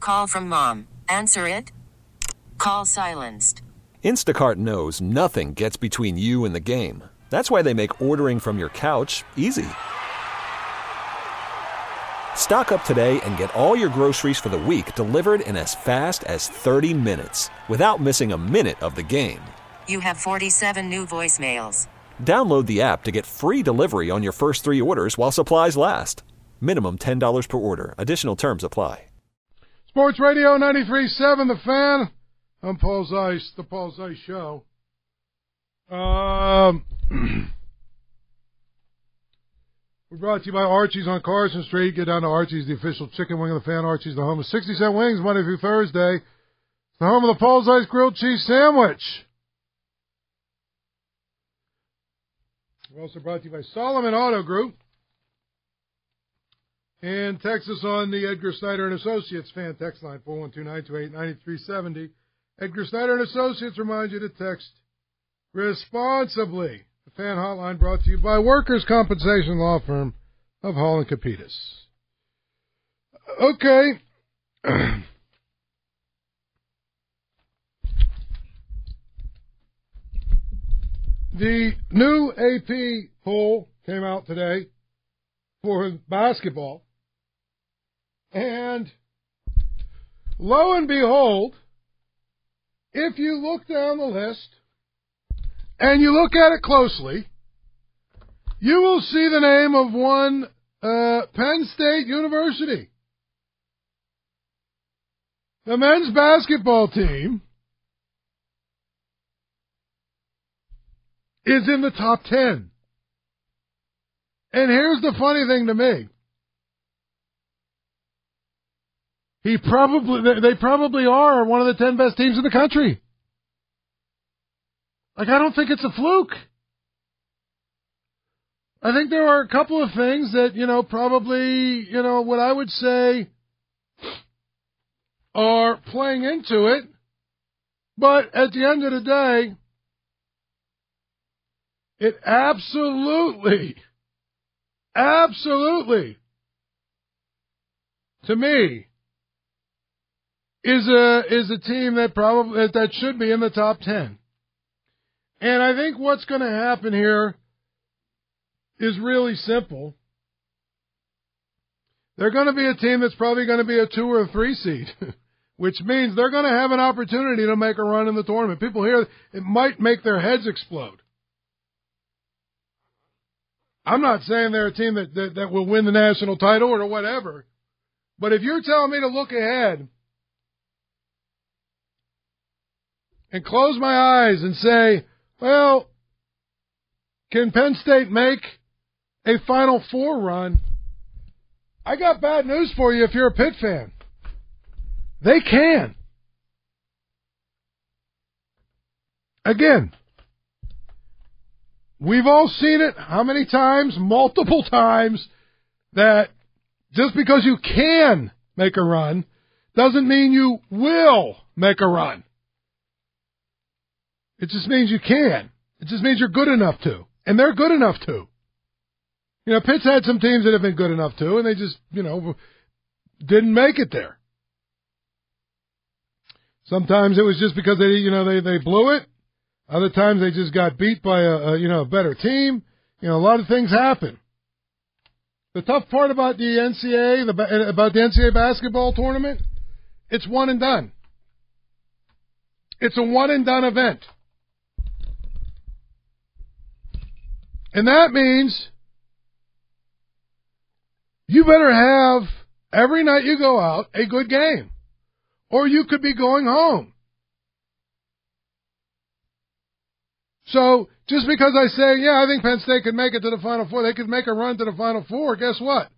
Call from mom. Answer it. Call silenced. Instacart knows nothing gets between you and the game. That's why they make ordering from your couch easy. Stock up today and get all your groceries for the week delivered in as fast as 30 minutes without missing a minute of the game. You have 47 new voicemails. Download the app to get free delivery on your first 3 orders while supplies last. Minimum $10 per order. Additional terms apply. Sports Radio 93.7 The Fan. I'm Paul Zeiss, the Paul Zeiss Show. We're brought to you by Archie's on Carson Street. Get down to Archie's, the official chicken wing of the Fan. Archie's, the home of 60-cent wings, Monday through Thursday. It's the home of the Paul Zeiss grilled cheese sandwich. We're also brought to you by Solomon Auto Group. And Texas on the Edgar Snyder & Associates fan text line, 412-928-9370. Edgar Snyder & Associates remind you to text responsibly. The fan hotline brought to you by Workers' Compensation Law Firm of Hall & Capitas. Okay. The new AP poll came out today for basketball. And lo and behold, if you look down the list and you look at it closely, you will see the name of one Penn State University. The men's basketball team is in the top 10. And here's the funny thing to me. They probably are one of the 10 best teams in the country. Like, I don't think it's a fluke. I think there are a couple of things that, probably, what I would say are playing into it. But at the end of the day, it absolutely, to me, is a team that should be in the top 10. And I think what's going to happen here is really simple. They're going to be a team that's probably going to be a 2 or a 3 seed, which means they're going to have an opportunity to make a run in the tournament. People here, it might make their heads explode. I'm not saying they're a team that will win the national title or whatever, but if you're telling me to look ahead and close my eyes and say, well, can Penn State make a Final Four run? I got bad news for you if you're a Pitt fan. They can. Again, we've all seen it. How many times? Multiple times. That just because you can make a run doesn't mean you will make a run. It just means you can. It just means you're good enough to. And they're good enough to. Pitt's had some teams that have been good enough to, and they just, didn't make it there. Sometimes it was just because they blew it. Other times they just got beat by a better team. A lot of things happen. The tough part about the NCAA basketball tournament, it's one and done. It's a one and done event. And that means you better have, every night you go out, a good game. Or you could be going home. So, just because I say, I think Penn State could make it to the Final Four, they could make a run to the Final Four, guess what?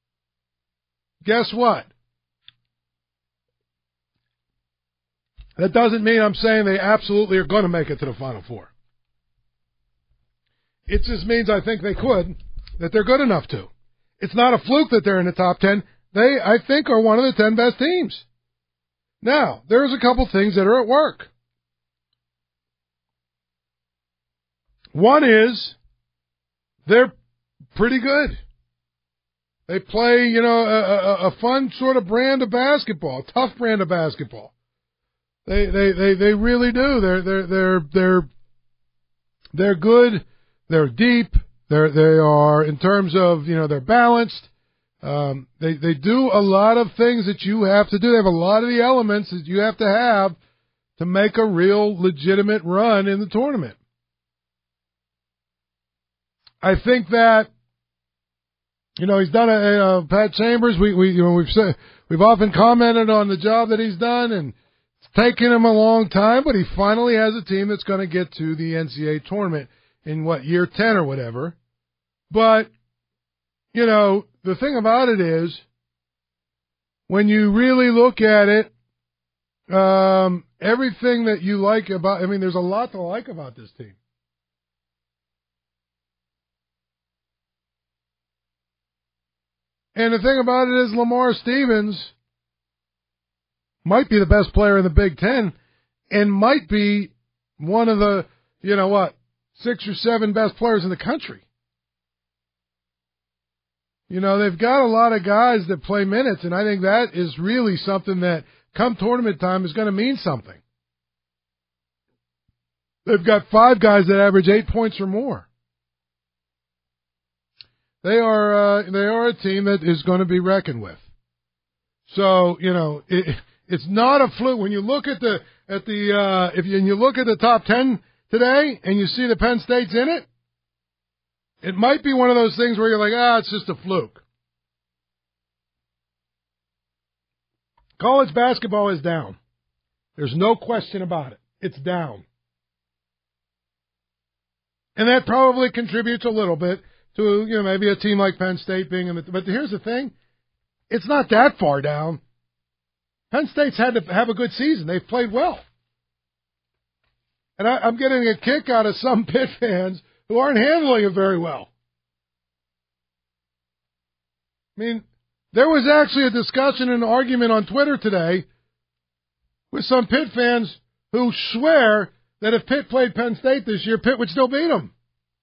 That doesn't mean I'm saying they absolutely are going to make it to the Final Four. It just means I think they could, that they're good enough to. It's not a fluke that they're in the top 10. They, I think, are one of the 10 best teams. Now, there's a couple things that are at work. One is they're pretty good. They play, a fun sort of brand of basketball, a tough brand of basketball. They really do. They're good. They're deep. They are, in terms of, they're balanced. They do a lot of things that you have to do. They have a lot of the elements that you have to make a real legitimate run in the tournament. I think that, he's done Pat Chambers. We've often commented on the job that he's done, and it's taken him a long time, but he finally has a team that's going to get to the NCAA tournament in year 10 or whatever. But, the thing about it is, when you really look at it, everything that you like about, there's a lot to like about this team. And the thing about it is Lamar Stevens might be the best player in the Big Ten and might be one of the, 6 or 7 best players in the country. They've got a lot of guys that play minutes, and I think that is really something that come tournament time is going to mean something. They've got 5 guys that average 8 points or more. They are a team that is going to be reckoned with. So, it's not a fluke. When you look at if you look at the top 10 today and you see the Penn State's in it, it might be one of those things where you're like, it's just a fluke. College basketball is down. There's no question about it. It's down. And that probably contributes a little bit to, maybe a team like Penn State being in the... But here's the thing. It's not that far down. Penn State's had to have a good season. They've played well. And I'm getting a kick out of some Pitt fans who aren't handling it very well. There was actually a discussion and an argument on Twitter today with some Pitt fans who swear that if Pitt played Penn State this year, Pitt would still beat them.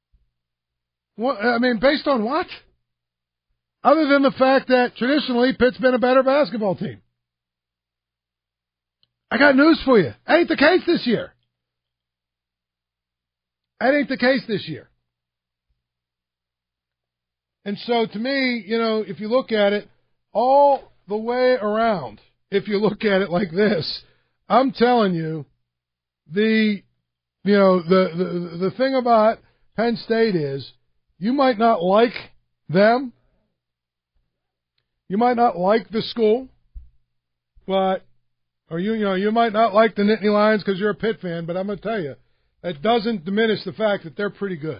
Based on what? Other than the fact that traditionally Pitt's been a better basketball team. I got news for you. That ain't the case this year. That ain't the case this year. And so to me, if you look at it all the way around, if you look at it like this, I'm telling you, the thing about Penn State is you might not like them. You might not like the school, you might not like the Nittany Lions because you're a Pitt fan, but I'm going to tell you, that doesn't diminish the fact that they're pretty good.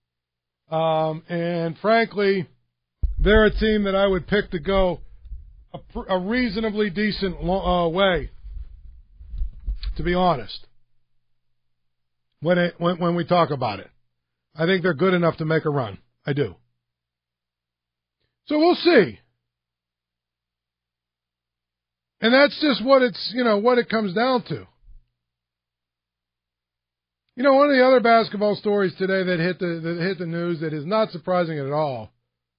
And frankly, they're a team that I would pick to go a reasonably decent way, to be honest, when we talk about it. I think they're good enough to make a run. I do. So we'll see. And that's just what what it comes down to. One of the other basketball stories today that hit the news that is not surprising at all.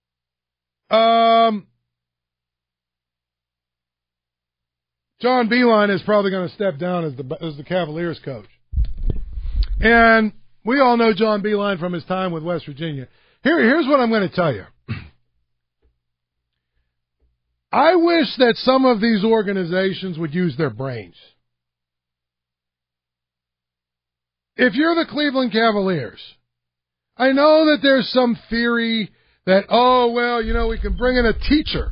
John Beilein is probably going to step down as the Cavaliers coach. And we all know John Beilein from his time with West Virginia. Here's what I'm going to tell you. I wish that some of these organizations would use their brains. If you're the Cleveland Cavaliers, I know that there's some theory that, we can bring in a teacher.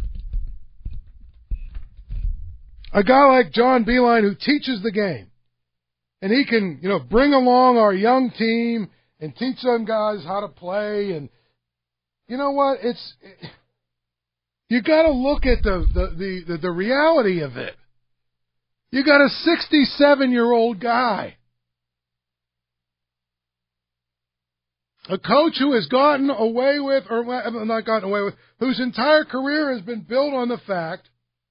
A guy like John Beilein who teaches the game. And he can, bring along our young team and teach them guys how to play. And you know what? You got to look at the reality of it. You got a 67-year-old guy, a coach who has gotten away with, or not gotten away with, whose entire career has been built on the fact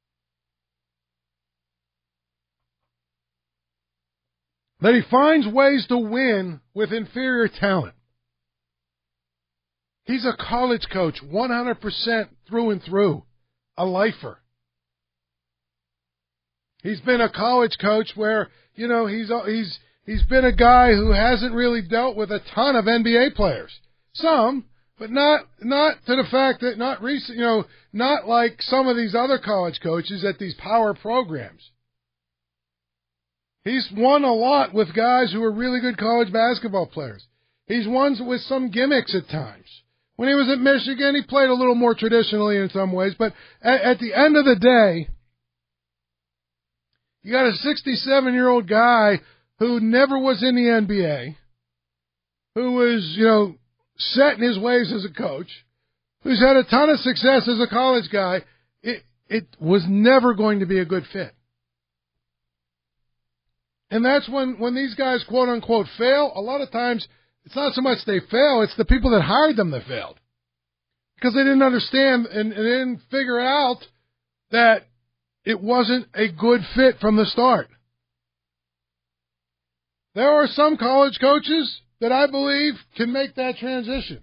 that he finds ways to win with inferior talent. He's a college coach, 100% through and through, a lifer. He's been a college coach where, you know, he's been a guy who hasn't really dealt with a ton of NBA players. Some, but not to the fact that not recent, you know, not like some of these other college coaches at these power programs. He's won a lot with guys who are really good college basketball players. He's won with some gimmicks at times. When he was at Michigan, he played a little more traditionally in some ways, but at the end of the day, you got a 67-year-old guy who never was in the NBA, who was, you know, set in his ways as a coach, who's had a ton of success as a college guy. It was never going to be a good fit. And that's when these guys, quote unquote, fail. A lot of times, it's not so much they fail, it's the people that hired them that failed. Because they didn't understand and they didn't figure out that it wasn't a good fit from the start. There are some college coaches that I believe can make that transition.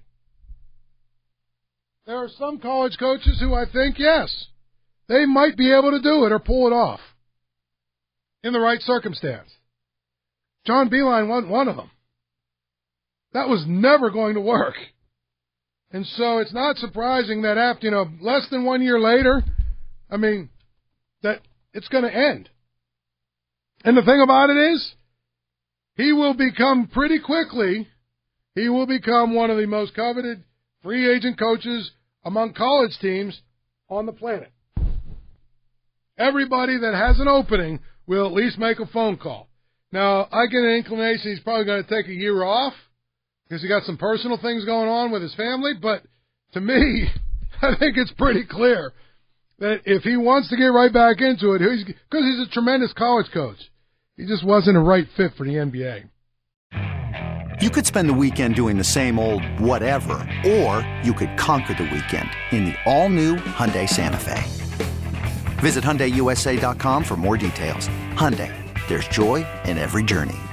There are some college coaches who I think, yes, they might be able to do it or pull it off in the right circumstance. John Beilein wasn't one of them. That was never going to work. And so it's not surprising that after, you know, less than 1 year later, I mean, that it's going to end. And the thing about it is, he will become pretty quickly, he will become one of the most coveted free agent coaches among college teams on the planet. Everybody that has an opening will at least make a phone call. Now, I get an inclination he's probably going to take a year off because he got some personal things going on with his family, but to me, I think it's pretty clear that if he wants to get right back into it, because he's a tremendous college coach, he just wasn't a right fit for the NBA. You could spend the weekend doing the same old whatever, or you could conquer the weekend in the all-new Hyundai Santa Fe. Visit HyundaiUSA.com for more details. Hyundai, there's joy in every journey.